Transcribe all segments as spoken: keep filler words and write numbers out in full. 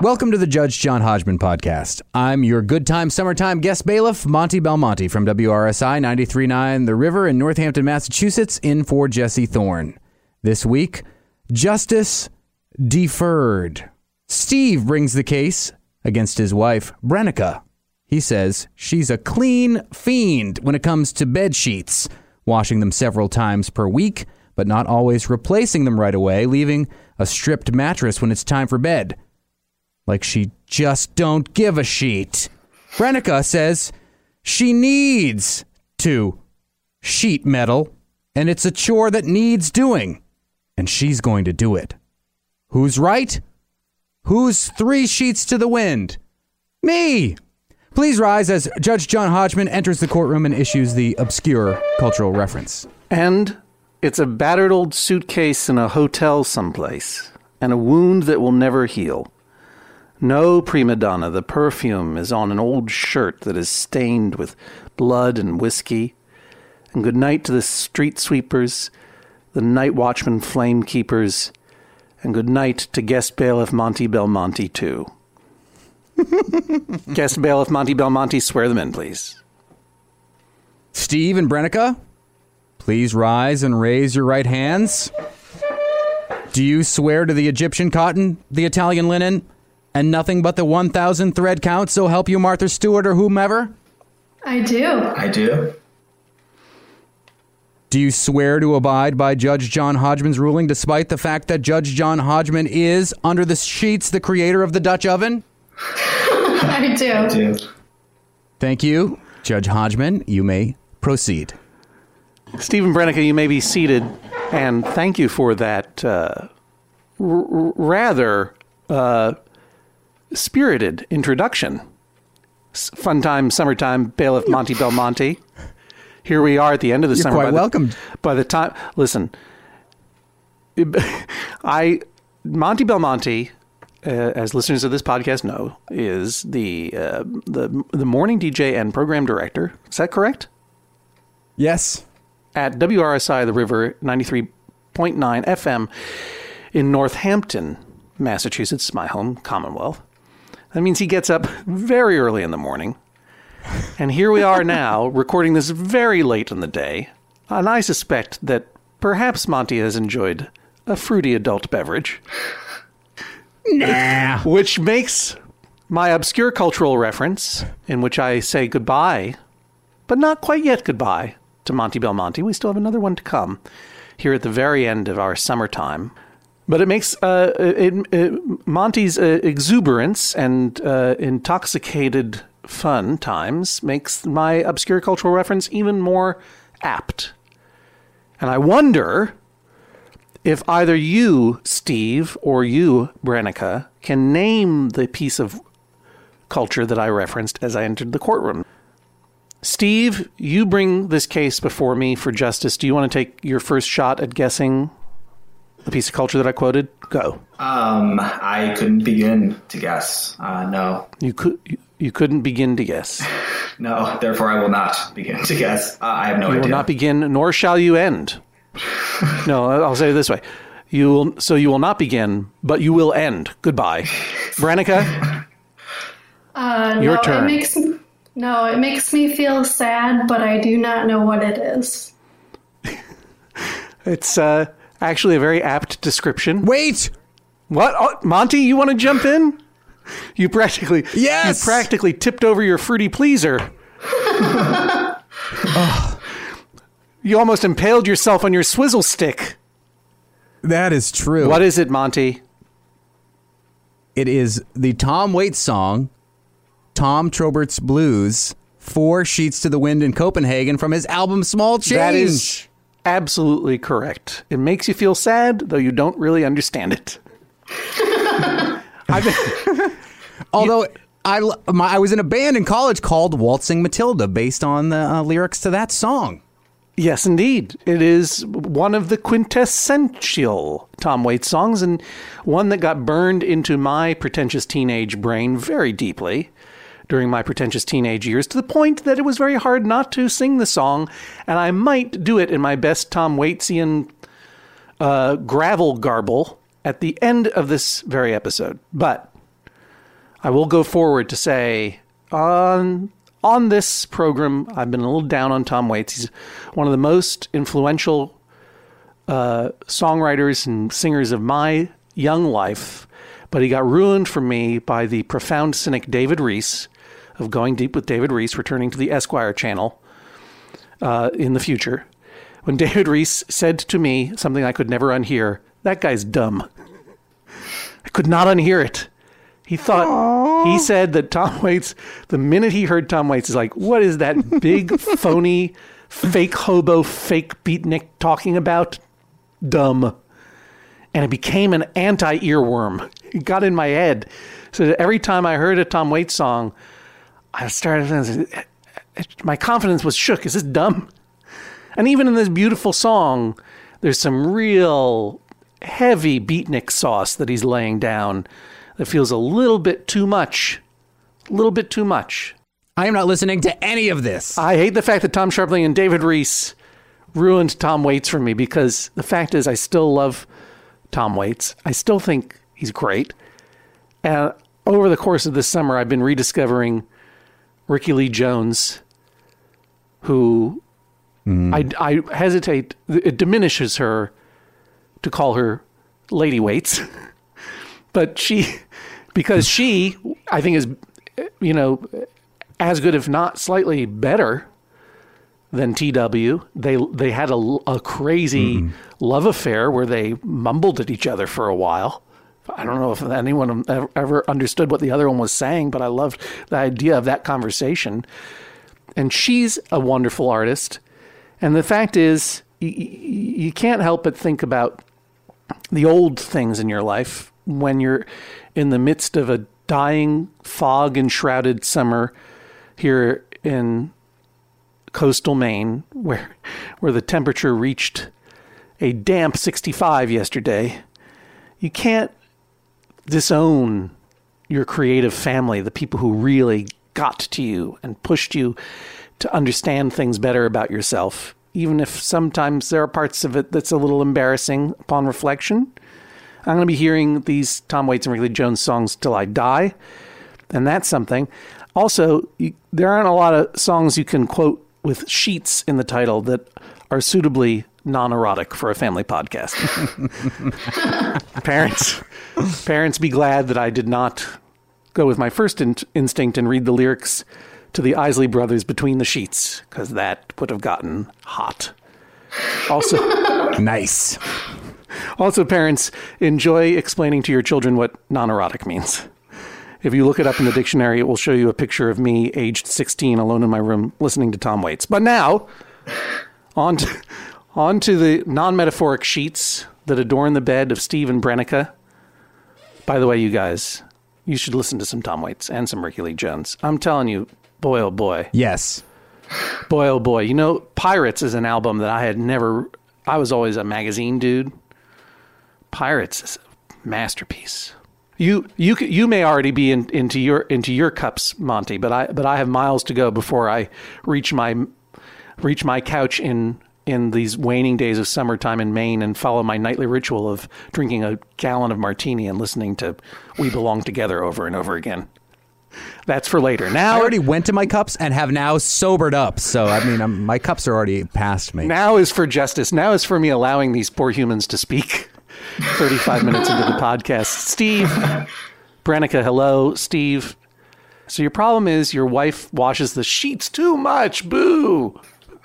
Welcome to the Judge John Hodgman podcast. I'm your good time summertime guest bailiff, Monty Belmonte from W R S I ninety-three point nine The River in Northampton, Massachusetts, in for Jesse Thorne. This week, justice deferred. Steve brings the case against his wife, Brenica. He says she's a clean fiend when it comes to bed sheets, washing them several times per week, but not always replacing them right away, leaving a stripped mattress when it's time for bed. Like she just don't give a sheet. Brenica says she needs to sheet metal, and it's a chore that needs doing, and she's going to do it. Who's right? Who's three sheets to the wind? Me! Please rise as Judge John Hodgman enters the courtroom and issues the obscure cultural reference. And it's a battered old suitcase in a hotel someplace, and a wound that will never heal. No, prima donna, the perfume is on an old shirt that is stained with blood and whiskey. And good night to the street sweepers, the night watchman flame keepers, and good night to guest bailiff Monty Belmonte, too. Guest bailiff Monty Belmonte, swear them in, please. Steve and Brenica, please rise and raise your right hands. Do you swear to the Egyptian cotton, the Italian linen, and nothing but the one thousand thread count, so help you Martha Stewart or whomever? I do. I do. Do you swear to abide by Judge John Hodgman's ruling, despite the fact that Judge John Hodgman is, under the sheets, the creator of the Dutch oven? I do. I do. Thank you. Judge Hodgman, you may proceed. Stephen Brenica, you may be seated, and thank you for that uh, r- rather uh, spirited introduction. S- fun time, summertime, bailiff Monty Belmonte. Here we are at the end of the You're summer. quite by the, welcome. By the time, listen, I Monty Belmonte, uh, as listeners of this podcast know, is the uh, the the morning D J and program director. Is that correct? Yes. At W R S I The River ninety-three point nine F M in Northampton, Massachusetts, my home Commonwealth. That means he gets up very early in the morning. And here we are now, recording this very late in the day. And I suspect that perhaps Monty has enjoyed a fruity adult beverage. Nah. Which makes my obscure cultural reference, in which I say goodbye, but not quite yet goodbye, to Monty Belmonte. We still have another one to come here at the very end of our summertime. But it makes uh, it, it, Monty's uh, exuberance and uh, intoxicated fun times makes my obscure cultural reference even more apt. And I wonder if either you, Steve, or you, Brenica, can name the piece of culture that I referenced as I entered the courtroom. Steve, you bring this case before me for justice. Do you want to take your first shot at guessing the piece of culture that I quoted? Go. Um, I couldn't begin to guess. Uh, no. You could. You, you couldn't begin to guess. No, therefore I will not begin to guess. Uh, I have no you idea. You will not begin, nor shall you end. No, I'll say it this way. You will. So you will not begin, but you will end. Goodbye. Brenica, Uh, your no, turn. It makes, no, it makes me feel sad, but I do not know what it is. It's uh, actually a very apt description. Wait! What? Oh, Monty, you want to jump in? You practically, Yes! You practically tipped over your fruity pleaser. Oh. You almost impaled yourself on your swizzle stick. That is true. What is it, Monty? It is the Tom Waits song, Tom Trobert's Blues, Four Sheets to the Wind in Copenhagen, from his album Small Change. That is absolutely correct. It makes you feel sad, though you don't really understand it. I've, although I, my, I was in a band in college called Waltzing Matilda, based on the uh, lyrics to that song. Yes, indeed. It is one of the quintessential Tom Waits songs, and one that got burned into my pretentious teenage brain very deeply during my pretentious teenage years, to the point that it was very hard not to sing the song, and I might do it in my best Tom Waitsian uh, gravel garble at the end of this very episode. But I will go forward to say on on this program, I've been a little down on Tom Waits. He's one of the most influential uh, songwriters and singers of my young life, but he got ruined for me by the profound cynic David Rees of Going Deep with David Rees, returning to the Esquire channel uh, in the future. When David Rees said to me something I could never unhear, "That guy's dumb." I could not unhear it. He thought, Aww. He said that Tom Waits, the minute he heard Tom Waits, is like, what is that big, phony, fake hobo, fake beatnik talking about? Dumb. And it became an anti-earworm. It got in my head. So that every time I heard a Tom Waits song, I started, my confidence was shook. Is this dumb? And even in this beautiful song, there's some real heavy beatnik sauce that he's laying down that feels a little bit too much. A little bit too much. I am not listening to any of this. I hate the fact that Tom Sharpling and David Rees ruined Tom Waits for me, because the fact is I still love Tom Waits. I still think he's great. And over the course of this summer, I've been rediscovering Ricky Lee Jones, who mm. I, I hesitate, it diminishes her to call her Lady Waits. But she, because she, I think, is, you know, as good, if not slightly better than T W. They they had a, a crazy mm-hmm. love affair where they mumbled at each other for a while. I don't know if anyone ever understood what the other one was saying, but I loved the idea of that conversation. And she's a wonderful artist. And the fact is, you, you can't help but think about the old things in your life when you're in the midst of a dying, fog-enshrouded summer here in coastal Maine, where where the temperature reached a damp sixty-five yesterday. You can't disown your creative family, the people who really got to you and pushed you to understand things better about yourself, even if sometimes there are parts of it that's a little embarrassing upon reflection. I'm going to be hearing these Tom Waits and Ricky Lee Jones songs till I die, and that's something. Also, you, there aren't a lot of songs you can quote with sheets in the title that are suitably non-erotic for a family podcast. parents, parents, be glad that I did not go with my first in- instinct and read the lyrics to the Isley Brothers Between the Sheets, because that would have gotten hot. Also, nice. Also, parents, enjoy explaining to your children what non-erotic means. If you look it up in the dictionary, it will show you a picture of me, aged sixteen, alone in my room, listening to Tom Waits. But now, on to, on to the non-metaphoric sheets that adorn the bed of Steve and Brenica. By the way, you guys, you should listen to some Tom Waits and some Ricky Lee Jones. I'm telling you, boy, oh boy. Yes. Boy, oh boy. You know, Pirates is an album that I had never... I was always a magazine dude. Pirates is a masterpiece. You you you may already be in, into your into your cups, Monty, but I but I have miles to go before I reach my reach my couch in in these waning days of summertime in Maine and follow my nightly ritual of drinking a gallon of martini and listening to "We Belong Together" over and over again. That's for later. Now I already went to my cups and have now sobered up. So I mean, I'm, my cups are already past me. Now is for justice. Now is for me allowing these poor humans to speak. thirty-five minutes into the podcast. Steve, Brenica, hello, Steve. So your problem is your wife washes the sheets too much. Boo.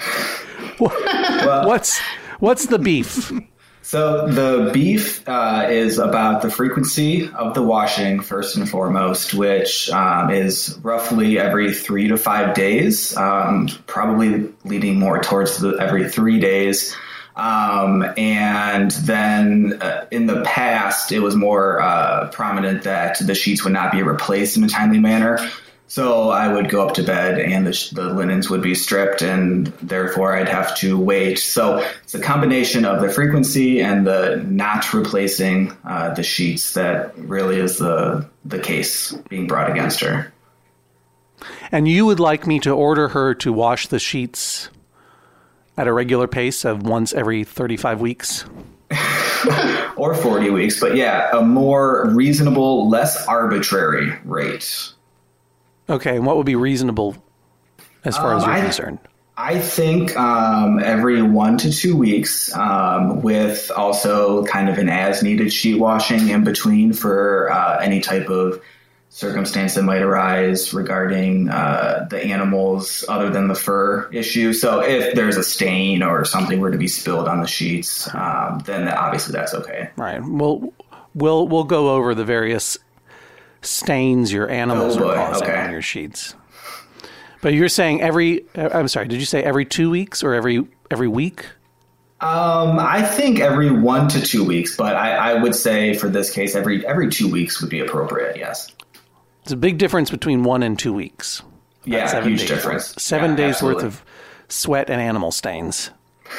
Well, what's what's the beef? So the beef uh, is about the frequency of the washing, first and foremost, which um, is roughly every three to five days, um, probably leading more towards the every three days. Um, and then uh, in the past, it was more uh, prominent that the sheets would not be replaced in a timely manner. So I would go up to bed and the, sh- the linens would be stripped, and therefore I'd have to wait. So it's a combination of the frequency and the not replacing uh, the sheets that really is the the case being brought against her. And you would like me to order her to wash the sheets at a regular pace of once every thirty-five weeks? or forty weeks. But yeah, a more reasonable, less arbitrary rate. Okay, and what would be reasonable as far um, as you're I, concerned? I think um, every one to two weeks, um, with also kind of an as-needed sheet washing in between for uh, any type of circumstance that might arise regarding uh, the animals other than the fur issue. So if there's a stain or something were to be spilled on the sheets, um, then that, obviously that's okay. Right. We'll we'll we'll go over the various stains your animals oh, are causing okay. on your sheets. But you're saying every, I'm sorry, did you say every two weeks or every every week? Um, I think every one to two weeks, but I, I would say for this case, every every two weeks would be appropriate, yes. It's a big difference between one and two weeks. Yeah, seven huge days difference. Worth, seven yeah, days absolutely. worth of sweat and animal stains.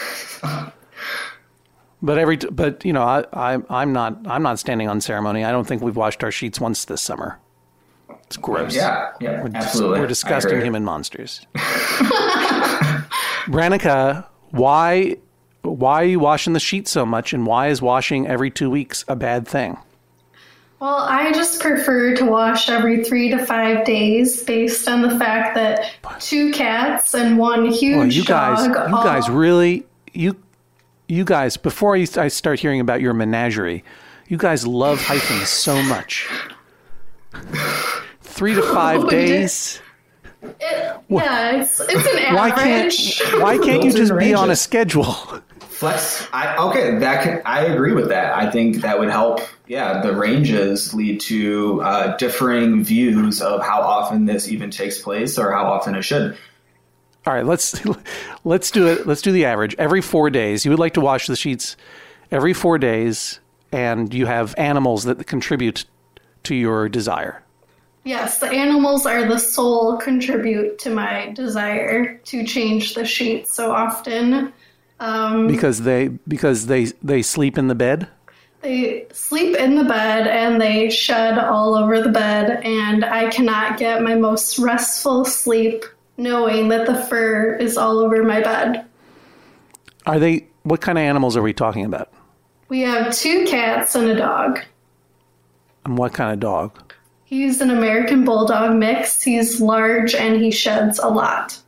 But every, but you know, I, I, I'm not, I'm not standing on ceremony. I don't think we've washed our sheets once this summer. It's gross. Yeah, yeah, we're absolutely. Dis- we're disgusting human monsters. Branica, why, why are you washing the sheets so much, and why is washing every two weeks a bad thing? Well, I just prefer to wash every three to five days based on the fact that two cats and one huge well, you guys, dog. You all... guys really, you, you guys, before I, I start hearing about your menagerie, you guys love hyphens so much. Three to five Oh, days. It, yeah, it's it's an average. Why can't Why can't you just be on a schedule? Flex. I, okay, that can, I agree with that. I think that would help. Yeah, the ranges lead to uh, differing views of how often this even takes place or how often it should. All right, let's let's do it. Let's do the average. Every four days, you would like to wash the sheets every four days, and you have animals that contribute to your desire. Yes, the animals are the sole contribute to my desire to change the sheets so often. Um, because they because they they sleep in the bed. They sleep in the bed and they shed all over the bed, and I cannot get my most restful sleep knowing that the fur is all over my bed. Are they? What kind of animals are we talking about? We have two cats and a dog. And what kind of dog? He's an American Bulldog mix. He's large and he sheds a lot.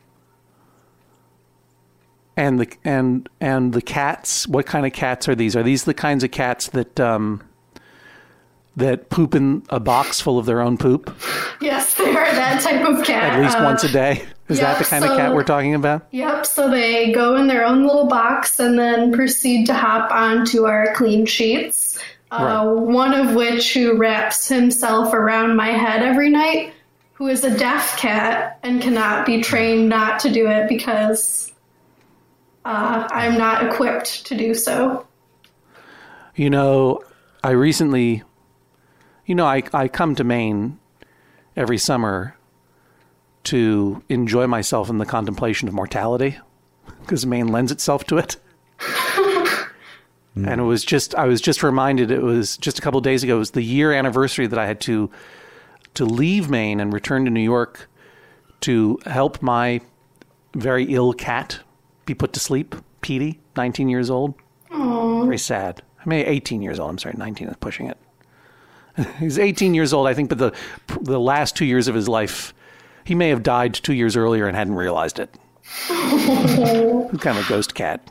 And the and and the cats. What kind of cats are these? Are these the kinds of cats that um, that poop in a box full of their own poop? Yes, they are that type of cat. At least uh, once a day. Is yep, that the kind so, of cat we're talking about? Yep. So they go in their own little box and then proceed to hop onto our clean sheets. Uh, right. One of which who wraps himself around my head every night, who is a deaf cat and cannot be trained not to do it because uh, I'm not equipped to do so. You know, I recently, you know, I, I come to Maine every summer to enjoy myself in the contemplation of mortality because Maine lends itself to it. And it was just, I was just reminded, it was just a couple of days ago, it was the year anniversary that I had to to leave Maine and return to New York to help my very ill cat be put to sleep. Petey, nineteen years old. Aww. Very sad. I mean, eighteen years old. I'm sorry, nineteen is pushing it. He's eighteen years old, I think, but the the last two years of his life, he may have died two years earlier and hadn't realized it. Kind of a ghost cat.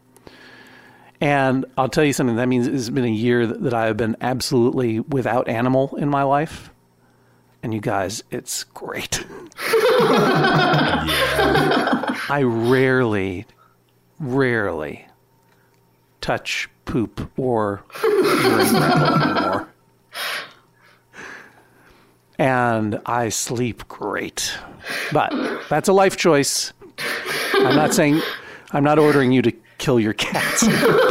And I'll tell you something, that means it's been a year that, that I have been absolutely without animal in my life. And you guys, it's great. Yeah. I rarely, rarely touch poop or urine gravel anymore. And I sleep great. But that's a life choice. I'm not saying, I'm not ordering you to kill your cats.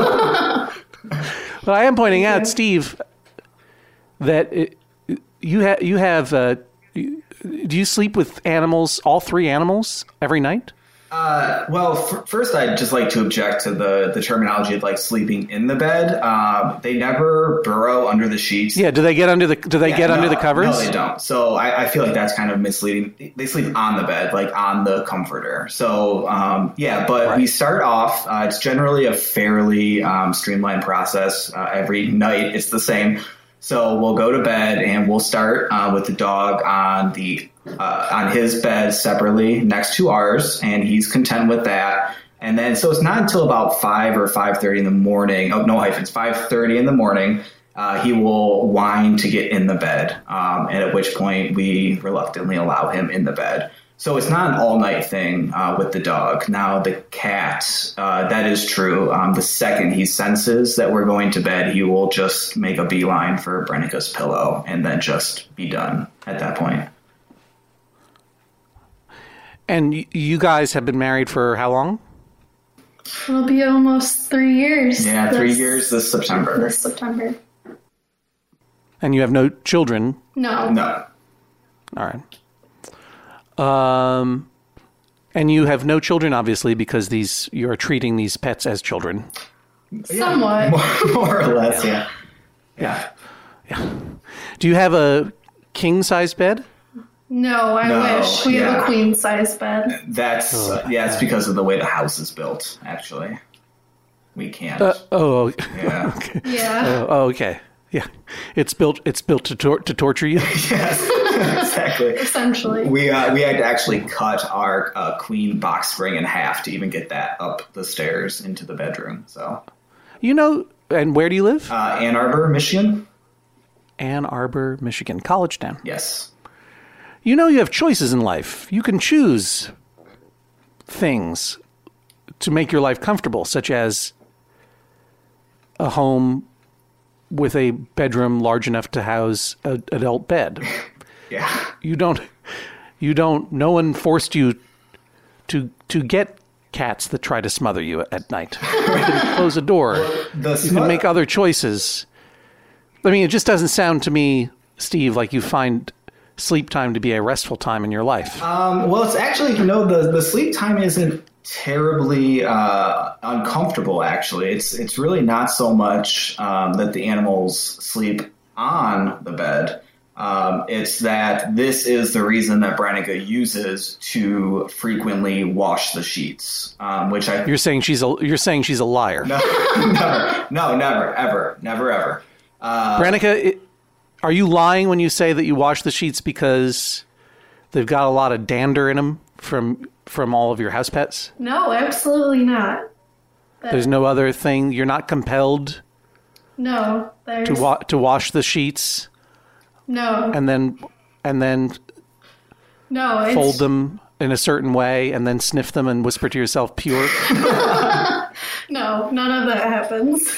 But I am pointing out, Steve, that it, you, ha- you have, uh, you, do you sleep with animals, all three animals, every night? Uh, well, f- first, I'd just like to object to the, the terminology of like sleeping in the bed. Um, they never burrow under the sheets. Yeah, do they get under the do they Yeah, get no, under the covers? No, they don't. So I, I feel like that's kind of misleading. They sleep on the bed, like on the comforter. So um, yeah, but Right. we start off. Uh, it's generally a fairly um, streamlined process. Uh, every night, it's the same. So we'll go to bed and we'll start uh, with the dog on the uh, on his bed separately next to ours, and he's content with that. And then, so it's not until about five or five thirty in the morning. Oh no, hyphens five thirty in the morning. Uh, he will whine to get in the bed, um, and at which point we reluctantly allow him in the bed. So it's not an all-night thing uh, with the dog. Now, the cat, uh, that is true. Um, the second he senses that we're going to bed, he will just make a beeline for Brenica's pillow and then just be done at that point. And y- you guys have been married for how long? It'll be almost three years. Yeah, three this- years this September. This September. And you have no children. No. No. All right. Um, and you have no children, obviously, because these you are treating these pets as children. Somewhat. More, more or less, yeah. Yeah. Do you have a king-size bed? No, I No, wish. We have yeah. a queen size bed. That's, uh, yeah, it's because of the way the house is built, actually. We can't. Uh, oh, yeah. Yeah. oh, okay. Yeah, it's built. It's built to tor- to torture you. Yes, exactly. Essentially. We uh, we had to actually cut our uh, queen box spring in half to even get that up the stairs into the bedroom. So, You know, and where do you live? uh, Ann Arbor, Michigan. Ann Arbor, Michigan, college town. Yes. You know, you have choices in life. You can choose things to make your life comfortable, such as a home with a bedroom large enough to house an adult bed. Yeah. You don't, you don't, no one forced you to to get cats that try to smother you at night. You can close a door. The You can make other choices. I mean, it just doesn't sound to me, Steve, like you find sleep time to be a restful time in your life. Um, well, it's actually, you know, the, the sleep time isn't terribly uh, uncomfortable, actually. It's it's really not so much um, that the animals sleep on the bed. Um, it's that this is the reason that Brenica uses to frequently wash the sheets, um, which I... You're saying she's a you're saying she's a liar. No, never, no, never, ever, never, ever. Uh, Brenica, it, are you lying when you say that you wash the sheets because they've got a lot of dander in them from from all of your house pets? No, absolutely not. There's no other thing. You're not compelled No. There's to wa- to wash the sheets no. and then and then No. It's, fold them in a certain way and then sniff them and whisper to yourself pure. No, none of that happens.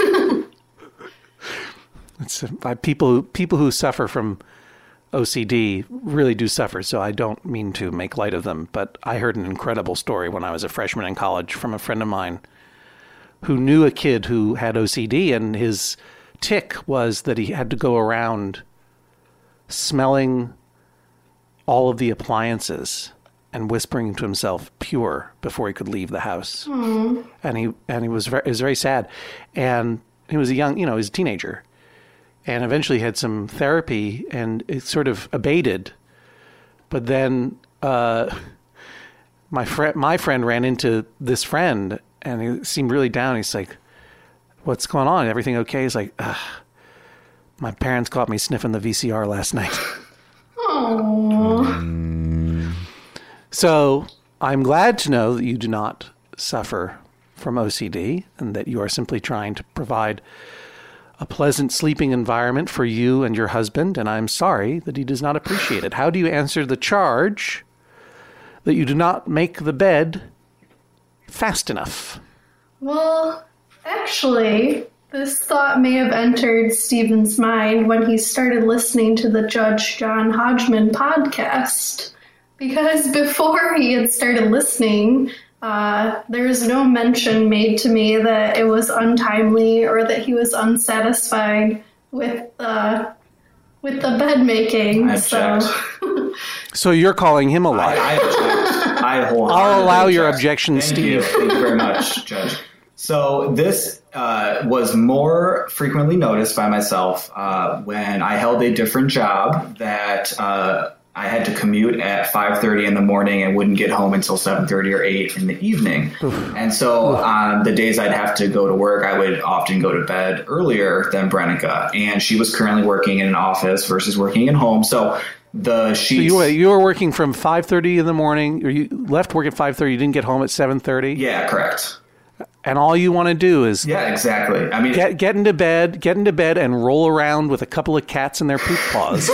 It's uh, people who, people who suffer from O C D really do suffer, so I don't mean to make light of them. But I heard an incredible story when I was a freshman in college from a friend of mine who knew a kid who had O C D, and his tick was that he had to go around smelling all of the appliances and whispering to himself pure before he could leave the house. Aww. And he and he was very, it was very sad. And he was a young, you know, he was a teenager. And eventually had some therapy, and it sort of abated. But then uh, my friend, my friend ran into this friend, and he seemed really down. He's like, "What's going on? Everything okay?" He's like, Ugh, "My parents caught me sniffing the V C R last night." Aww. So I'm glad to know that you do not suffer from O C D, and that you are simply trying to provide a pleasant sleeping environment for you and your husband, and I'm sorry that he does not appreciate it. How do you answer the charge that you do not make the bed fast enough? Well, actually, this thought may have entered Stephen's mind when he started listening to the Judge John Hodgman podcast. Because before he had started listening, uh, there was no mention made to me that it was untimely or that he was unsatisfied with the with the bed making. I So, So you're calling him a liar. I, I object. I wholeheartedly I'll allow your object. objection, Thank Steve. You. Thank you very much, Judge. So this uh, was more frequently noticed by myself uh, when I held a different job that uh, I had to commute at five thirty in the morning and wouldn't get home until seven thirty or eight in the evening. Oof. And so on the days I'd have to go to work, I would often go to bed earlier than Brenica. And she was currently working in an office versus working at home. So the sheets... So you were, you were working from five thirty in the morning, or you left work at five thirty, you didn't get home at seven thirty? Yeah, correct. And all you want to do is yeah, exactly. I mean, get get into bed, get into bed, and roll around with a couple of cats in their poop paws.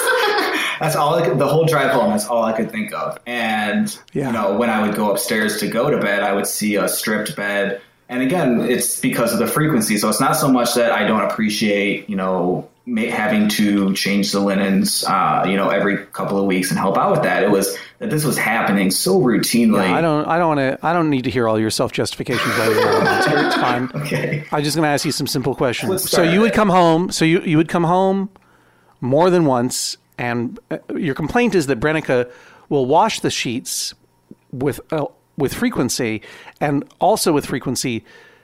That's all I could, the whole drive home. That's all I could think of. And yeah. you know, when I would go upstairs to go to bed, I would see a stripped bed. And again, it's because of the frequency. So it's not so much that I don't appreciate, you know, having to change the linens, uh, you know, every couple of weeks and help out with that. It was that this was happening so routinely. Yeah, I don't, I don't want to, I don't need to hear all your self justifications. It's fine. Okay. I'm just going to ask you some simple questions. Let's so you would it. come home. So you you would come home more than once, and your complaint is that Brenica will wash the sheets with uh, with frequency, and also with frequency,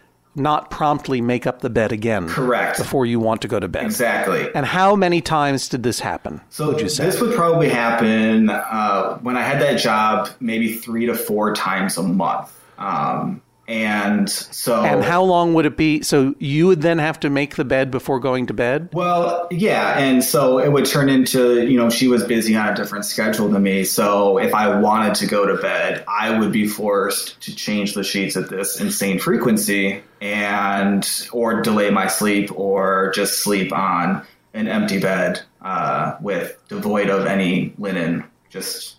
not promptly make up the bed again. Correct. Before you want to go to bed. Exactly. And how many times did this happen? So would you say? This would probably happen uh, when I had that job, maybe three to four times a month. Um, and so. And how long would it be? So you would then have to make the bed before going to bed? Well, yeah. And so it would turn into, you know, she was busy on a different schedule than me. So if I wanted to go to bed, I would be forced to change the sheets at this insane frequency and or delay my sleep or just sleep on an empty bed uh, with devoid of any linen. Just,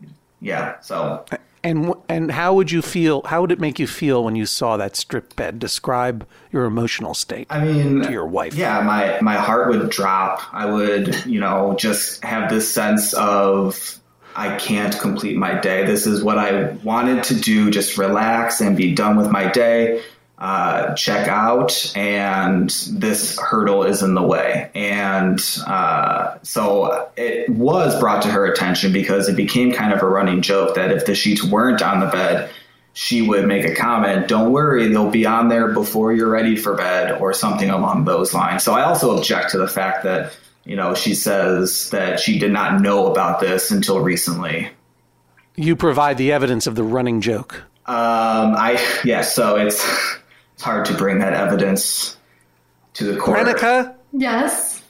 yeah. So. And and how would you feel? How would it make you feel when you saw that stripped bed? Describe your emotional state. I mean, to your wife. Yeah, my my heart would drop. I would, you know, just have this sense of I can't complete my day. This is what I wanted to do. Just relax and be done with my day. Uh, check out, and this hurdle is in the way. And uh, so it was brought to her attention because it became kind of a running joke that if the sheets weren't on the bed, she would make a comment, don't worry, they'll be on there before you're ready for bed, or something along those lines. So I also object to the fact that, you know, she says that she did not know about this until recently. You provide the evidence of the running joke. Um, I, yeah, so it's... It's hard to bring that evidence to the court. Brenica? Yes.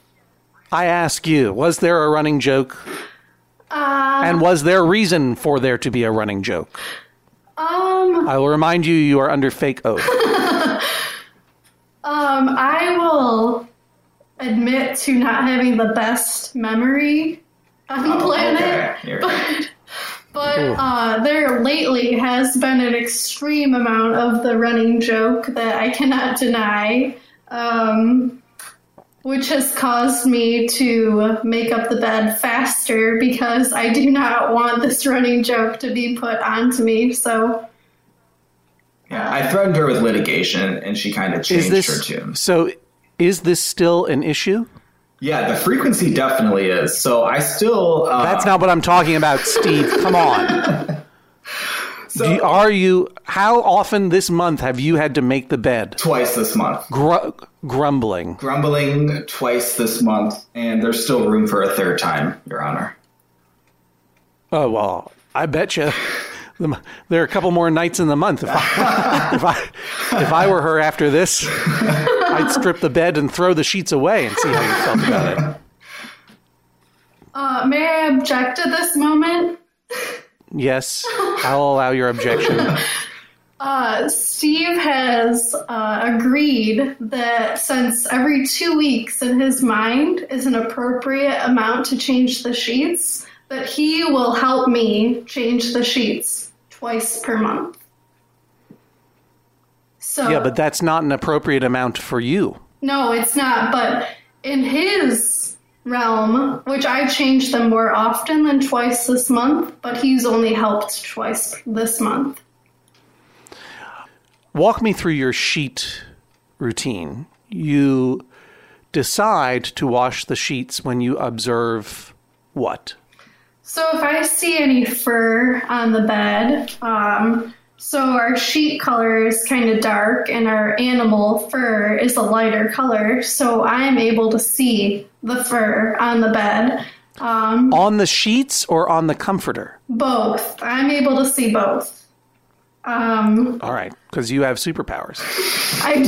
I ask you, was there a running joke? Uh, and was there reason for there to be a running joke? Um. I will remind you, you are under fake oath. um, I will admit to not having the best memory on the oh, planet. Okay. But, but uh, there lately has been an extreme amount of the running joke that I cannot deny, um, which has caused me to make up the bed faster because I do not want this running joke to be put onto me. So, yeah, I threatened her with litigation, and she kind of changed this, her tune. So, is this still an issue? Yeah, the frequency definitely is. So I still... Uh, That's not what I'm talking about, Steve. Come on. So, Do you, are you... How often this month have you had to make the bed? Twice this month. Gr- grumbling. Grumbling twice this month, and there's still room for a third time, Your Honor. Oh, well, I bet you there are a couple more nights in the month. If I, if I, if I were her after this, I'd strip the bed and throw the sheets away and see how you felt about it. Uh, may I object at this moment? Yes, I'll allow your objection. Uh, Steve has uh, agreed that since every two weeks in his mind is an appropriate amount to change the sheets, that he will help me change the sheets twice per month. So, yeah, but that's not an appropriate amount for you. No, it's not. But in his realm, which I change them more often than twice this month, but he's only helped twice this month. Walk me through your sheet routine. You decide to wash the sheets when you observe what? So if I see any fur on the bed, um, so our sheet color is kind of dark and our animal fur is a lighter color, so I am able to see the fur on the bed. Um, on the sheets or on the comforter? Both. I'm able to see both. Um, All right, because you have superpowers. I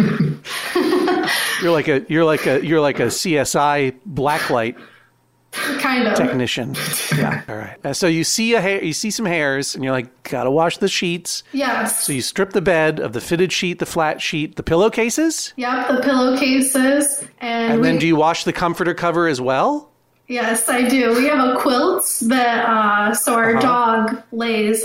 do. You're like a you're like a you're like a C S I blacklight kind of technician. Yeah. All right. Uh, so you see a hair, you see some hairs, and you're like, gotta wash the sheets. Yes. So you strip the bed of the fitted sheet, the flat sheet, the pillowcases. Yep, the pillowcases, and, And we, then do you wash the comforter cover as well? Yes, I do. We have a quilt that uh, so our Uh-huh. dog lays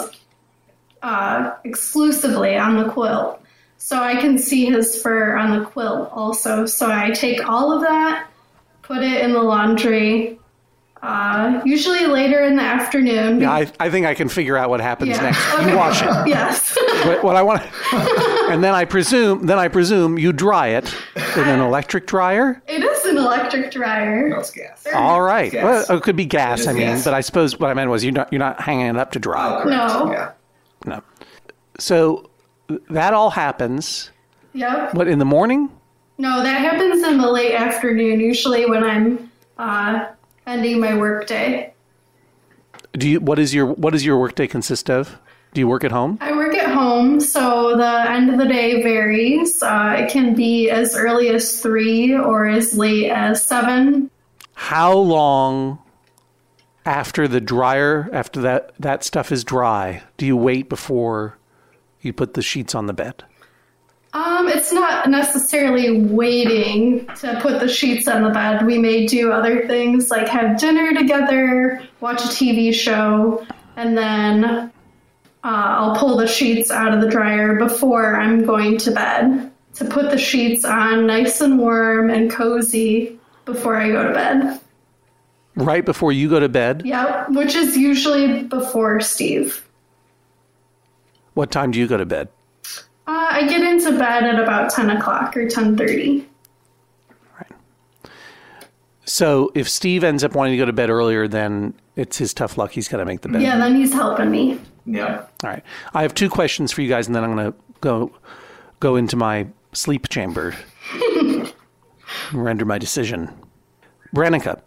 uh, exclusively on the quilt. So I can see his fur on the quilt also. So I take all of that, put it in the laundry, uh, usually later in the afternoon. Yeah, I, I think I can figure out what happens Yeah. next. Okay. You wash it. Yes. What, what I want, and then I presume, then I presume you dry it in an electric dryer. It is an electric dryer. No, it's gas. All right. Gas. Well, it could be gas. It is I mean, gas. but I suppose what I meant was you're not you're not hanging it up to dry. Oh, correct. No. Yeah. No. So that all happens. Yep. What, in the morning? No, that happens in the late afternoon, usually when I'm uh, ending my workday. Do you? What is your What does your workday consist of? Do you work at home? I work at home, so the end of the day varies. Uh, it can be as early as three or as late as seven. How long after the dryer, after that that stuff is dry, do you wait before you put the sheets on the bed? Um, it's not necessarily waiting to put the sheets on the bed. We may do other things like have dinner together, watch a T V show, and then uh, I'll pull the sheets out of the dryer before I'm going to bed to put the sheets on nice and warm and cozy before I go to bed. Right before you go to bed? Yep, which is usually before Steve. What time do you go to bed? Uh, I get into bed at about ten o'clock or ten thirty. So if Steve ends up wanting to go to bed earlier, then it's his tough luck. He's got to make the bed. Yeah, then he's helping me. Yeah. All right. I have two questions for you guys, and then I'm going to go go into my sleep chamber and render my decision. Brannica,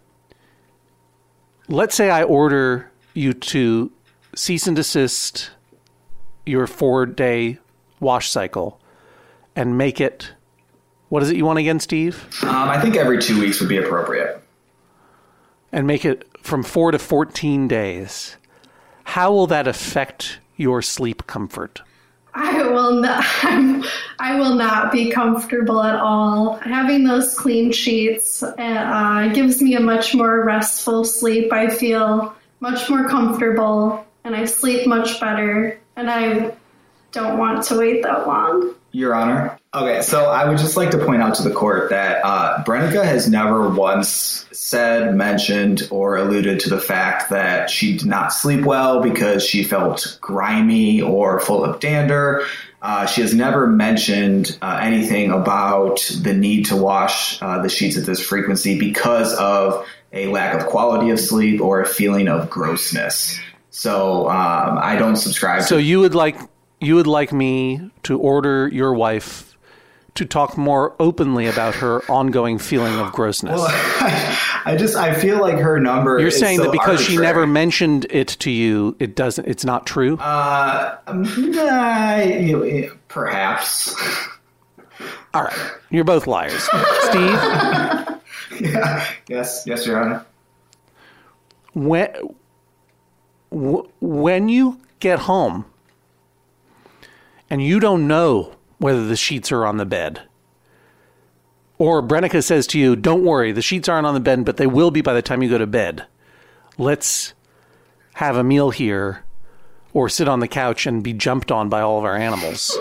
let's say I order you to cease and desist your four-day wash cycle and make it, what is it you want again, Steve? Um, I think every two weeks would be appropriate. And make it from four to fourteen days. How will that affect your sleep comfort? I will not. I'm, I will not be comfortable at all. Having those clean sheets uh, gives me a much more restful sleep. I feel much more comfortable, and I sleep much better. And I don't want to wait that long. Your Honor. Okay, so I would just like to point out to the court that uh, Brannica has never once said, mentioned, or alluded to the fact that she did not sleep well because she felt grimy or full of dander. Uh, she has never mentioned uh, anything about the need to wash uh, the sheets at this frequency because of a lack of quality of sleep or a feeling of grossness. So um, I don't subscribe to So you would like you would like me to order your wife to talk more openly about her ongoing feeling of grossness. Well, I, I just I feel like her number. You're is saying so that because she arbitrary. never mentioned it to you, it doesn't. It's not true. Uh, nah, you- perhaps. All right, you're both liars, Steve. Yeah. Yes. Yes, Your Honor. When w- when you get home and you don't know whether the sheets are on the bed, or Brannica says to you, "Don't worry, the sheets aren't on the bed, but they will be by the time you go to bed. Let's have a meal here, or sit on the couch and be jumped on by all of our animals."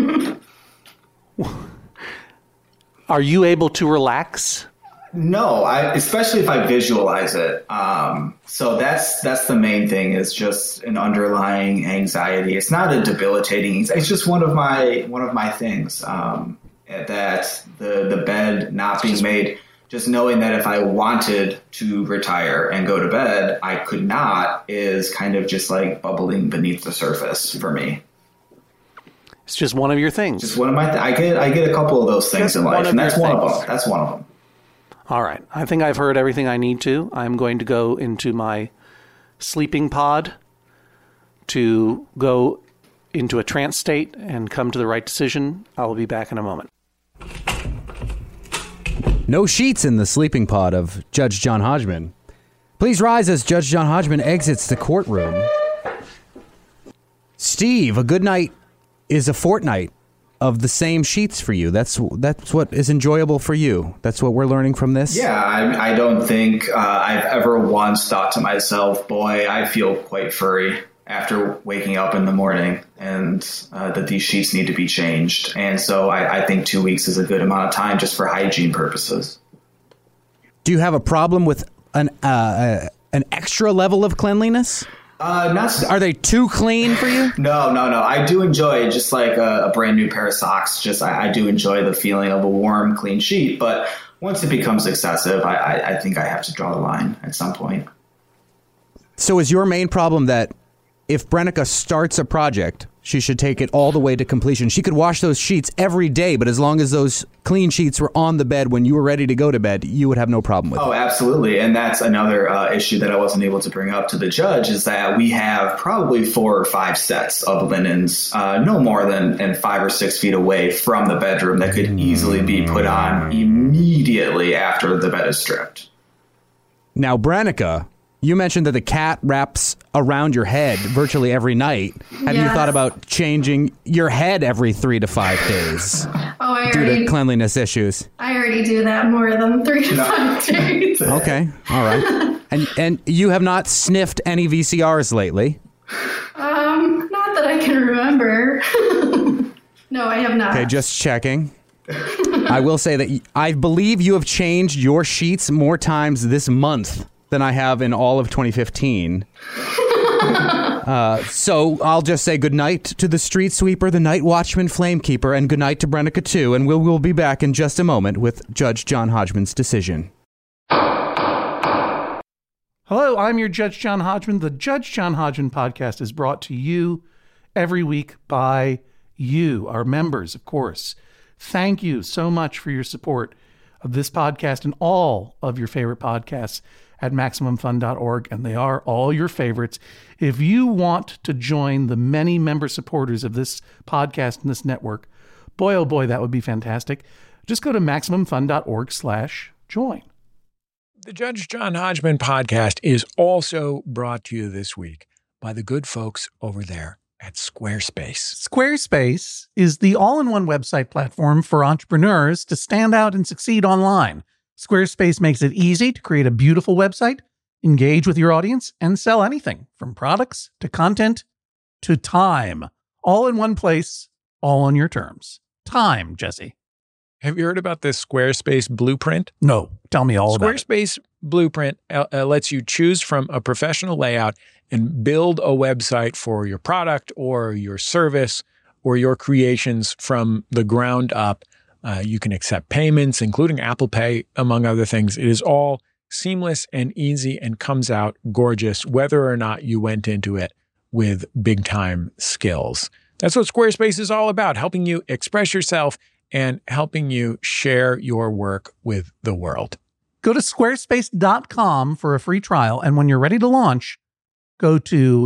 Are you able to relax? No, I especially if I visualize it. Um, so that's that's the main thing. Is just an underlying anxiety. It's not a debilitating anxiety. It's just one of my one of my things. Um, that the the bed not being made just knowing that if I wanted to retire and go to bed, I could not is kind of just like bubbling beneath the surface for me. It's just one of your things. Just one of my, th- I get, I get a couple of those things Just in one life, of and that's your one of things. them. That's one of them. All right. I think I've heard everything I need to. I'm going to go into my sleeping pod to go into a trance state and come to the right decision. I will be back in a moment. No sheets in the sleeping pod of Judge John Hodgman. Please rise as Judge John Hodgman exits the courtroom. Steve, a good night is a fortnight of the same sheets for you. That's that's what is enjoyable for you. That's what we're learning from this. Yeah, I, I don't think uh, I've ever once thought to myself, boy, I feel quite furry after waking up in the morning, and uh, that these sheets need to be changed. And so I, I think two weeks is a good amount of time just for hygiene purposes. Do you have a problem with an uh, uh, an extra level of cleanliness? Uh, not Are they too clean for you? No, no, no. I do enjoy just like a, a brand new pair of socks. Just I, I do enjoy the feeling of a warm, clean sheet. But once it becomes excessive, I, I, I think I have to draw the line at some point. So is your main problem that if Brennica starts a project, she should take it all the way to completion? She could wash those sheets every day, but as long as those clean sheets were on the bed when you were ready to go to bed, you would have no problem with it. Oh, absolutely. And that's another uh, issue that I wasn't able to bring up to the judge, is that we have probably four or five sets of linens, uh, no more than and five or six feet away from the bedroom that could easily be put on immediately after the bed is stripped. Now, Brennica, you mentioned that the cat wraps around your head virtually every night. Have Yes. you thought about changing your head every three to five days Oh, I due already, to cleanliness issues? I already do that more than three to five days. Okay, all right. And and you have not sniffed any V C Rs lately? Um, not that I can remember. No, I have not. Okay, just checking. I will say that y- I believe you have changed your sheets more times this month than I have in all of twenty fifteen. uh, so I'll just say goodnight to the street sweeper, the night watchman, flamekeeper, and goodnight to Brennica too. And we'll, we'll be back in just a moment with Judge John Hodgman's decision. Hello, I'm your Judge John Hodgman. The Judge John Hodgman podcast is brought to you every week by you, our members, of course. Thank you so much for your support of this podcast and all of your favorite podcasts at Maximum Fun dot org, and they are all your favorites. If you want to join the many member supporters of this podcast and this network, boy, oh boy, that would be fantastic. Just go to Maximum Fun dot org slash join. The Judge John Hodgman podcast is also brought to you this week by the good folks over there at Squarespace. Squarespace is the all-in-one website platform for entrepreneurs to stand out and succeed online. Squarespace makes it easy to create a beautiful website, engage with your audience, and sell anything from products to content to time. All in one place, all on your terms. Time, Jesse. Have you heard about this Squarespace blueprint? No, tell me all about it. Squarespace Blueprint uh, uh, lets you choose from a professional layout and build a website for your product or your service or your creations from the ground up. Uh, you can accept payments, including Apple Pay, among other things. It is all seamless and easy and comes out gorgeous, whether or not you went into it with big time skills. That's what Squarespace is all about, helping you express yourself and helping you share your work with the world. Go to squarespace dot com for a free trial, and when you're ready to launch, go to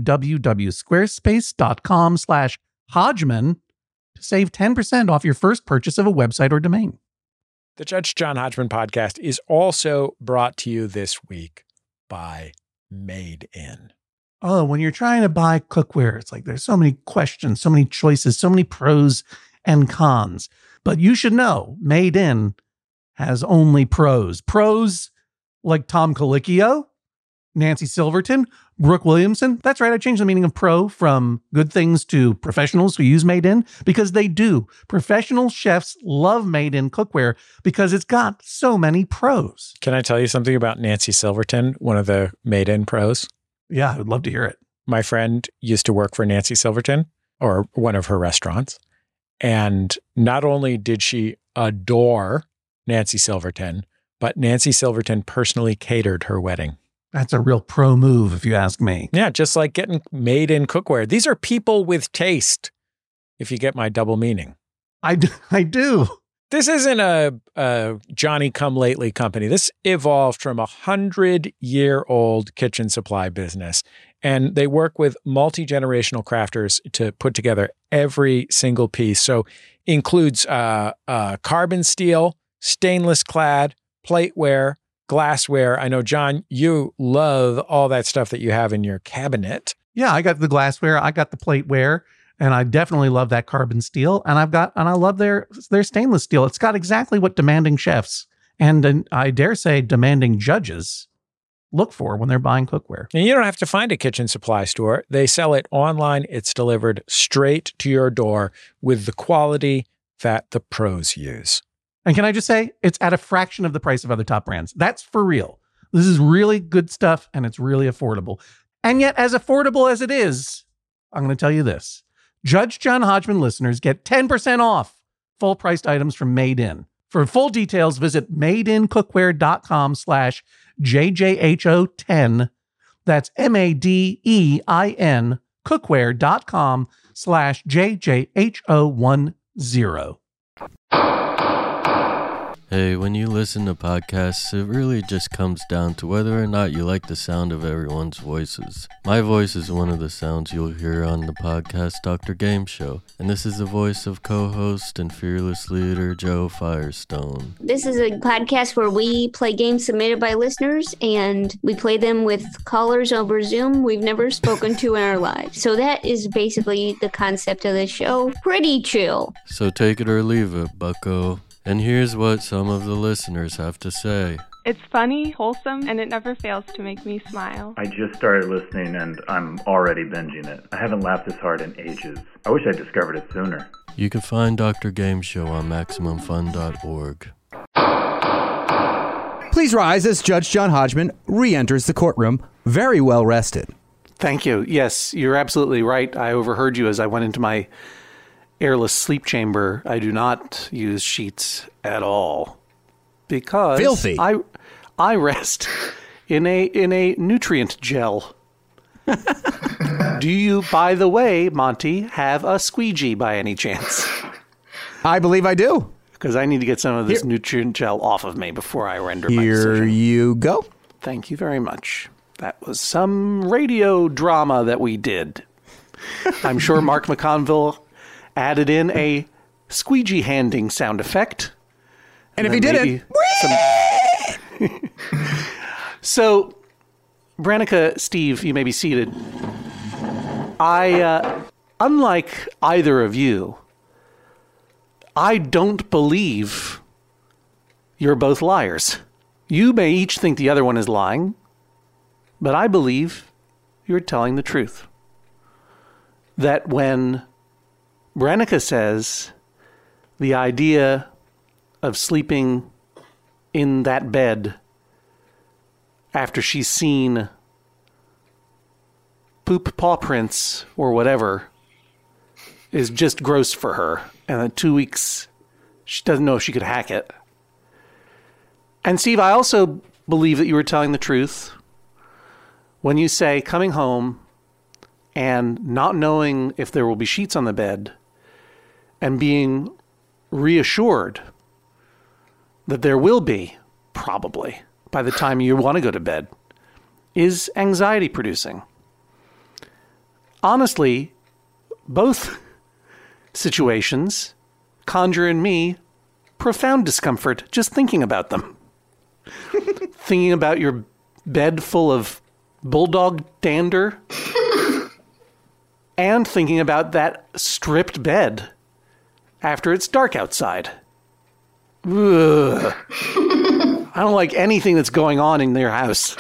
www.squarespace.com slash Hodgman to save ten percent off your first purchase of a website or domain. The Judge John Hodgman podcast is also brought to you this week by Made In. Oh, when you're trying to buy cookware, it's like there's so many questions, so many choices, so many pros and cons. But you should know, Made In has only pros. Pros like Tom Colicchio, Nancy Silverton, Brooke Williamson. That's right, I changed the meaning of pro from good things to professionals who use Made In, because they do. Professional chefs love Made In cookware because it's got so many pros. Can I tell you something about Nancy Silverton, one of the Made In pros? Yeah, I would love to hear it. My friend used to work for Nancy Silverton, or one of her restaurants. And not only did she adore Nancy Silverton, but Nancy Silverton personally catered her wedding. That's a real pro move, if you ask me. Yeah, just like getting made in cookware. These are people with taste, if you get my double meaning. I do. I do. This isn't a, a Johnny-come-lately company. This evolved from a hundred-year-old kitchen supply business, and they work with multi-generational crafters to put together every single piece. So includes uh, uh, carbon steel, stainless clad, plateware, glassware. I know, John, you love all that stuff that you have in your cabinet. Yeah, I got the glassware. I got the plateware. And I definitely love that carbon steel. And I've got, and I love their, their stainless steel. It's got exactly what demanding chefs and, and I dare say demanding judges look for when they're buying cookware. And you don't have to find a kitchen supply store. They sell it online. It's delivered straight to your door with the quality that the pros use. And can I just say, it's at a fraction of the price of other top brands. That's for real. This is really good stuff and it's really affordable. And yet, as affordable as it is, I'm going to tell you this. Judge John Hodgman listeners get ten percent off full-priced items from Made In. For full details, visit madeincookware.com slash JJHO10. That's M-A-D-E-I-N cookware.com slash JJHO10. Hey, when you listen to podcasts, it really just comes down to whether or not you like the sound of everyone's voices. My voice is one of the sounds you'll hear on the podcast Doctor Game Show, and this is the voice of co-host and fearless leader Joe Firestone. This is a podcast where we play games submitted by listeners, and we play them with callers over Zoom we've never spoken to in our lives. So that is basically the concept of the show. Pretty chill. So take it or leave it, bucko. And here's what some of the listeners have to say. It's funny, wholesome, and it never fails to make me smile. I just started listening and I'm already binging it. I haven't laughed this hard in ages. I wish I discovered it sooner. You can find Doctor Game Show on Maximum Fun dot org. Please rise as Judge John Hodgman re-enters the courtroom, very well rested. Thank you. Yes, you're absolutely right. I overheard you as I went into my airless sleep chamber. I do not use sheets at all because filthy. I I rest in a in a nutrient gel. Do you, by the way, Monty, have a squeegee by any chance? I believe I do. Because I need to get some of this Here. nutrient gel off of me before I render my decision. Here you go. Thank you very much. That was some radio drama that we did. I'm sure Mark McConville added in a squeegee handing sound effect. And, and if he did it... Some... So, Brannica, Steve, you may be seated. I, uh, unlike either of you, I don't believe you're both liars. You may each think the other one is lying, but I believe you're telling the truth. That when Brannica says the idea of sleeping in that bed after she's seen poop paw prints or whatever is just gross for her, and in two weeks she doesn't know if she could hack it. And Steve, I also believe that you were telling the truth when you say coming home and not knowing if there will be sheets on the bed and being reassured that there will be, probably, by the time you want to go to bed, is anxiety producing. Honestly, both situations conjure in me profound discomfort just thinking about them. Thinking about your bed full of bulldog dander and thinking about that stripped bed after it's dark outside. Ugh. I don't like anything that's going on in their house.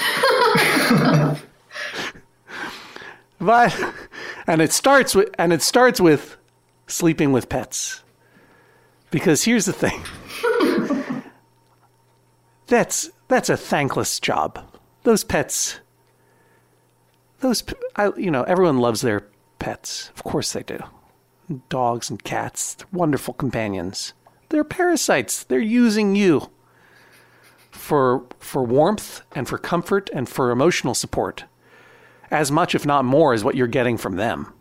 But and it starts with and it starts with sleeping with pets. Because here's the thing. that's that's a thankless job. Those pets those I, you know, everyone loves their pets. Of course they do. Dogs and cats, they're wonderful companions. They're parasites. They're using you. for for warmth and for comfort and for emotional support as much, if not more, as what you're getting from them.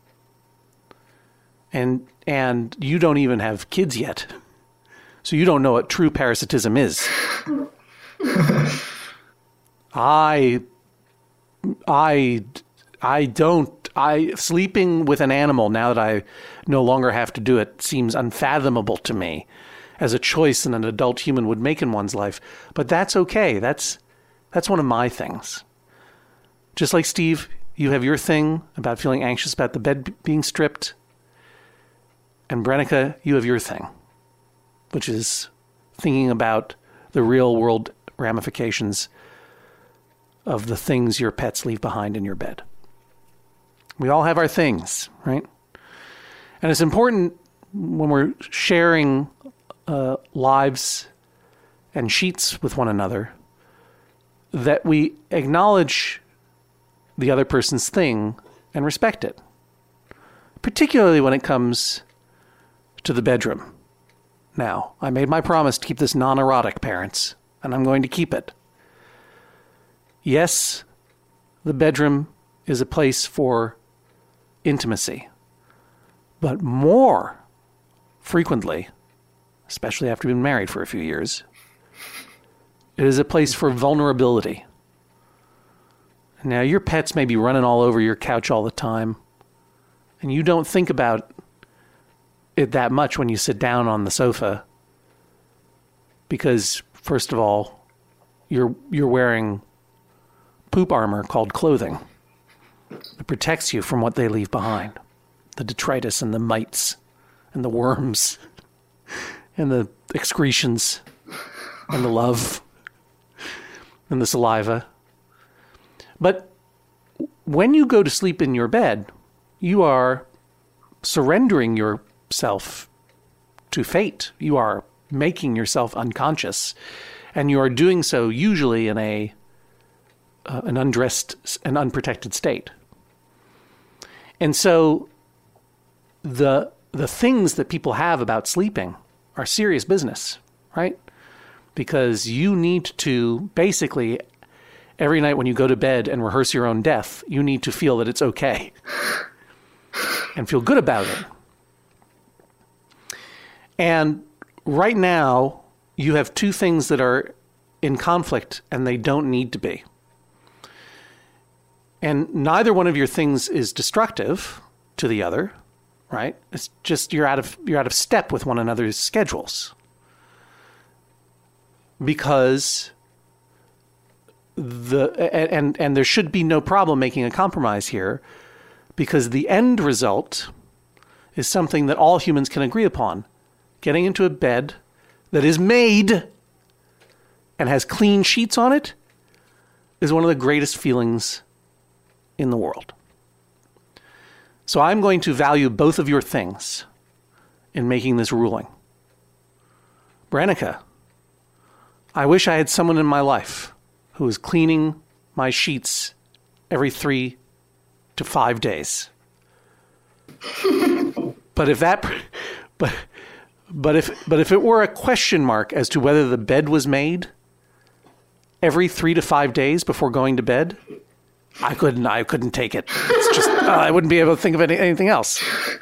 And and you don't even have kids yet. So you don't know what true parasitism is. I I I don't I sleeping with an animal, now that I no longer have to do it, seems unfathomable to me as a choice that an adult human would make in one's life. But that's okay. That's that's one of my things. Just like Steve, you have your thing about feeling anxious about the bed b- being stripped. And Brennica, you have your thing, which is thinking about the real world ramifications of the things your pets leave behind in your bed. We all have our things, right? And it's important when we're sharing uh, lives and sheets with one another that we acknowledge the other person's thing and respect it, particularly when it comes to the bedroom. Now, I made my promise to keep this non-erotic, parents, and I'm going to keep it. Yes, the bedroom is a place for intimacy, but more frequently, especially after being married for a few years, it is a place for vulnerability. Now, your pets may be running all over your couch all the time, and you don't think about it that much when you sit down on the sofa because, first of all, you're you're wearing poop armor called clothing that protects you from what they leave behind. The detritus and the mites and the worms and the excretions and the love and the saliva. But when you go to sleep in your bed, you are surrendering yourself to fate. You are making yourself unconscious, and you are doing so usually in a uh, an undressed and unprotected state. And so the the things that people have about sleeping are serious business, right? Because you need to basically, every night when you go to bed and rehearse your own death, you need to feel that it's okay and feel good about it. And right now, you have two things that are in conflict, and they don't need to be. And neither one of your things is destructive to the other, right? It's just you're out of you're out of step with one another's schedules. Because the and and there should be no problem making a compromise here, because the end result is something that all humans can agree upon. Getting into a bed that is made and has clean sheets on it is one of the greatest feelings in the world. So I'm going to value both of your things in making this ruling. Brennica, I wish I had someone in my life who was cleaning my sheets every three to five days. But if that, but, but if, but if it were a question mark as to whether the bed was made every three to five days before going to bed, I couldn't, I couldn't take it. It's just, uh, I wouldn't be able to think of any, anything else.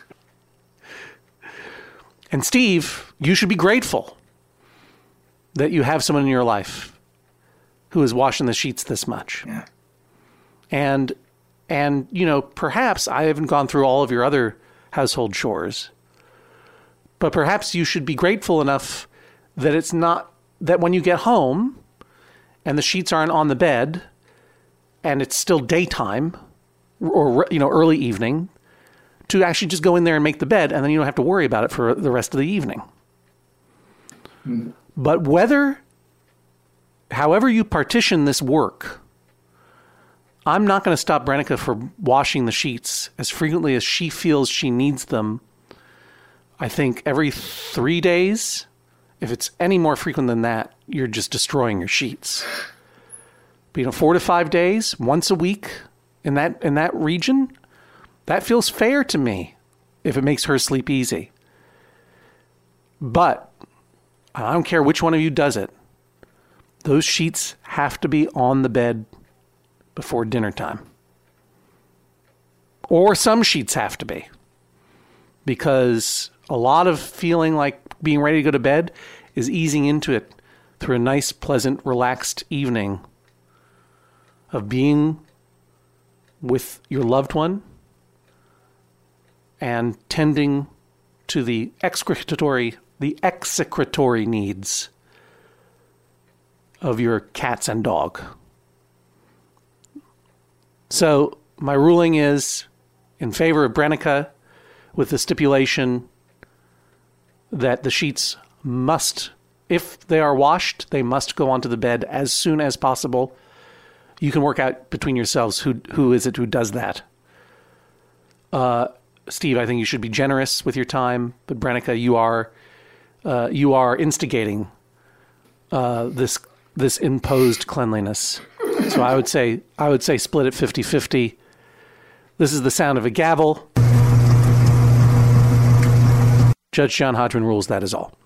And Steve, you should be grateful that you have someone in your life who is washing the sheets this much. Yeah. And, and, you know, perhaps I haven't gone through all of your other household chores, but perhaps you should be grateful enough that it's not, that when you get home and the sheets aren't on the bed and it's still daytime or, you know, early evening, to actually just go in there and make the bed, and then you don't have to worry about it for the rest of the evening. Mm. But whether, however you partition this work, I'm not going to stop Brennica from washing the sheets as frequently as she feels she needs them. I think every three days, if it's any more frequent than that, you're just destroying your sheets. But, you know, four to five days, once a week in that in that region, that feels fair to me if it makes her sleep easy. But I don't care which one of you does it. those sheets have to be on the bed before dinner time. Or some sheets have to be. Because a lot of feeling like being ready to go to bed is easing into it through a nice, pleasant, relaxed evening of being with your loved one and tending to the excretory, the execretory needs of your cats and dog. So my ruling is in favor of Brennica, with the stipulation that the sheets must, if they are washed, they must go onto the bed as soon as possible. You can work out between yourselves who who is it who does that. Uh, Steve, I think you should be generous with your time, but Brennica, you are uh, you are instigating uh, this this imposed cleanliness. So I would say I would say split it fifty-fifty. This is the sound of a gavel. Judge John Hodgman rules, that is all.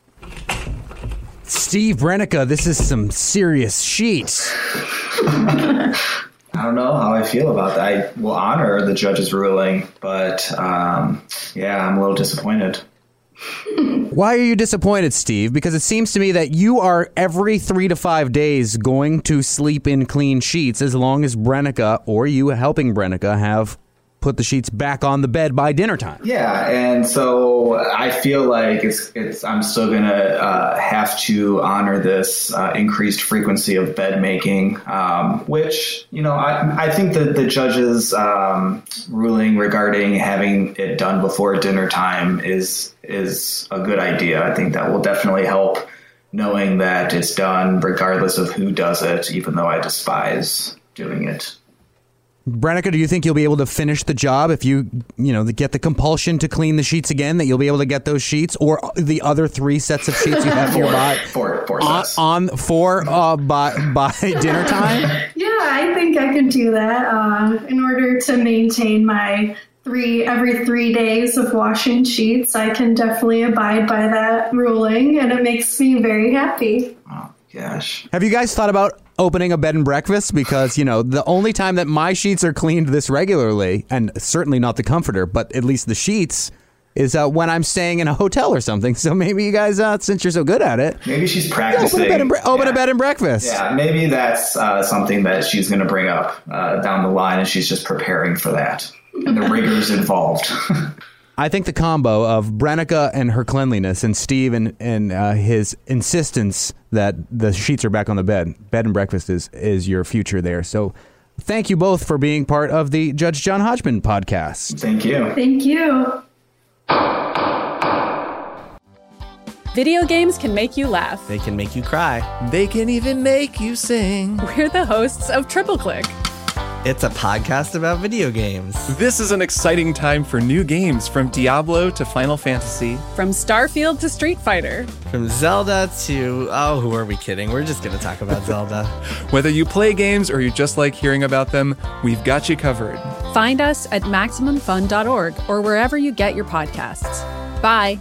Steve Brennica, this is some serious sheets. I don't know how I feel about that. I will honor the judge's ruling, but um, yeah, I'm a little disappointed. Why are you disappointed, Steve? Because it seems to me that you are every three to five days going to sleep in clean sheets as long as Brennica or you helping Brennica have put the sheets back on the bed by dinner time. Yeah, and so I feel like it's it's. I'm still gonna uh, have to honor this uh, increased frequency of bed making, um, which you know I I think that the judge's um, ruling regarding having it done before dinner time is is a good idea. I think that will definitely help, knowing that it's done regardless of who does it, even though I despise doing it. Brennica, do you think you'll be able to finish the job if you, you know, get the compulsion to clean the sheets again, that you'll be able to get those sheets or the other three sets of sheets you have nearby? Four, four on, sets. On four uh, by, by dinner time? Yeah, I think I could do that uh, in order to maintain my three every three days of washing sheets. I can definitely abide by that ruling, and it makes me very happy. Oh, gosh. Have you guys thought about opening a bed and breakfast? Because, you know, the only time that my sheets are cleaned this regularly, and certainly not the comforter, but at least the sheets, is uh, when I'm staying in a hotel or something. So maybe you guys, uh, since you're so good at it, maybe she's practicing. Open a bed and, bre- open yeah. a bed and breakfast. Yeah, maybe that's uh, something that she's going to bring up uh, down the line, and she's just preparing for that and the rigors involved. I think the combo of Brennica and her cleanliness and Steve and, and uh, his insistence that the sheets are back on the bed, bed and breakfast is, is your future there. So thank you both for being part of the Judge John Hodgman podcast. Thank you. Thank you. Video games can make you laugh. They can make you cry. They can even make you sing. We're the hosts of Triple Click. It's a podcast about video games. This is an exciting time for new games, from Diablo to Final Fantasy. From Starfield to Street Fighter. From Zelda to... Oh, who are we kidding? We're just going to talk about Zelda. Whether you play games or you just like hearing about them, we've got you covered. Find us at maximum fun dot org or wherever you get your podcasts. Bye.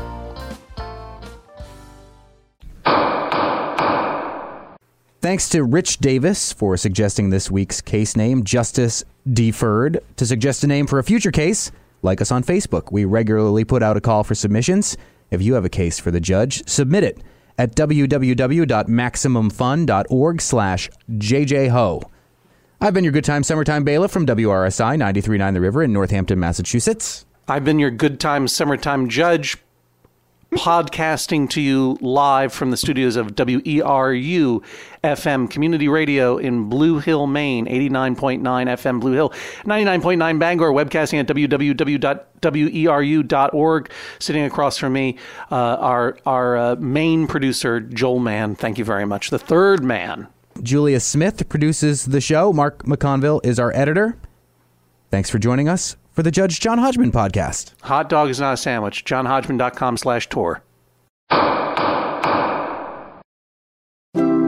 Thanks to Rich Davis for suggesting this week's case name, Justice Deferred. To suggest a name for a future case, like us on Facebook. We regularly put out a call for submissions. If you have a case for the judge, submit it at w w w dot maximum fun dot org slash j j ho. I've been your good time summertime bailiff from W R S I ninety-three point nine The River in Northampton, Massachusetts. I've been your good time summertime judge, podcasting to you live from the studios of W E R U F M Community Radio in Blue Hill, Maine, eighty-nine point nine F M Blue Hill, ninety-nine point nine Bangor, webcasting at w w w dot w e r u dot org. Sitting across from me, uh, our, our uh, main producer, Joel Mann. Thank you very much. The third man. Julia Smith produces the show. Mark McConville is our editor. Thanks for joining us for the Judge John Hodgman podcast. Hot dog is not a sandwich. john hodgman dot com slash tour.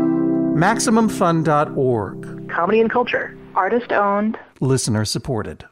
maximum fun dot org. Comedy and culture. Artist owned. Listener supported.